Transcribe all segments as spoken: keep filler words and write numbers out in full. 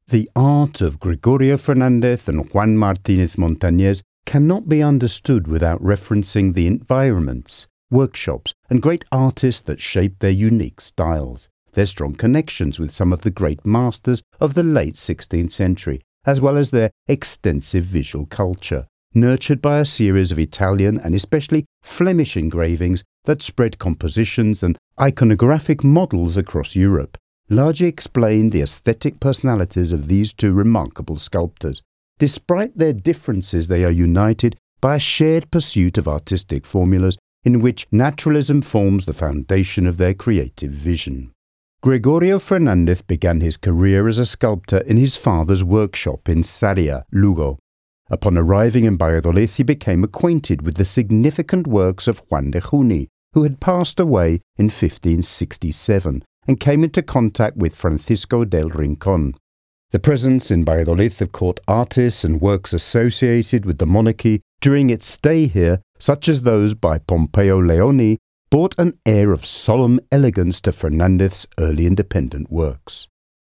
The art of Gregorio Fernandez and Juan Martínez Montañez cannot be understood without referencing the environments, workshops, and great artists that shaped their unique styles, their strong connections with some of the great masters of the late sixteenth century, as well as their extensive visual culture, nurtured by a series of Italian and especially Flemish engravings that spread compositions and iconographic models across Europe, largely explain the aesthetic personalities of these two remarkable sculptors. Despite their differences, they are united by a shared pursuit of artistic formulas in which naturalism forms the foundation of their creative vision. Gregorio Fernandez began his career as a sculptor in his father's workshop in Sarria, Lugo. Upon arriving in Valladolid, he became acquainted with the significant works of Juan de Juni, who had passed away in fifteen sixty-seven, and came into contact with Francisco del Rincón. The presence in Valladolid of court artists and works associated with the monarchy during its stay here, such as those by Pompeo Leoni, brought an air of solemn elegance to Fernandez's early independent works.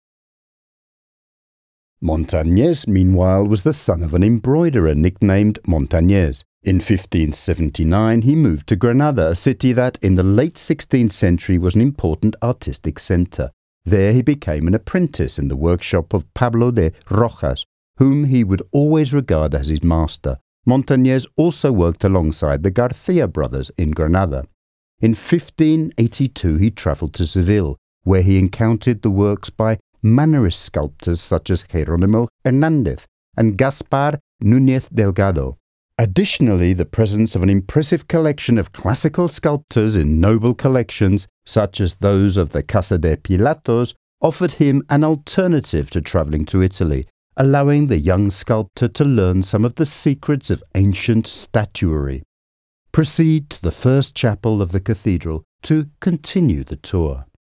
Montañez, meanwhile, was the son of an embroiderer nicknamed Montañez. In fifteen seventy-nine, he moved to Granada, a city that, in the late sixteenth century, was an important artistic centre. There he became an apprentice in the workshop of Pablo de Rojas, whom he would always regard as his master. Montañez also worked alongside the Garcia brothers in Granada. In fifteen eighty-two, he travelled to Seville, where he encountered the works by Mannerist sculptors such as Jerónimo Hernández and Gaspar Núñez Delgado. Additionally, the presence of an impressive collection of classical sculptors in noble collections, such as those of the Casa de Pilatos, offered him an alternative to travelling to Italy, allowing the young sculptor to learn some of the secrets of ancient statuary. Proceed to the first chapel of the cathedral to continue the tour.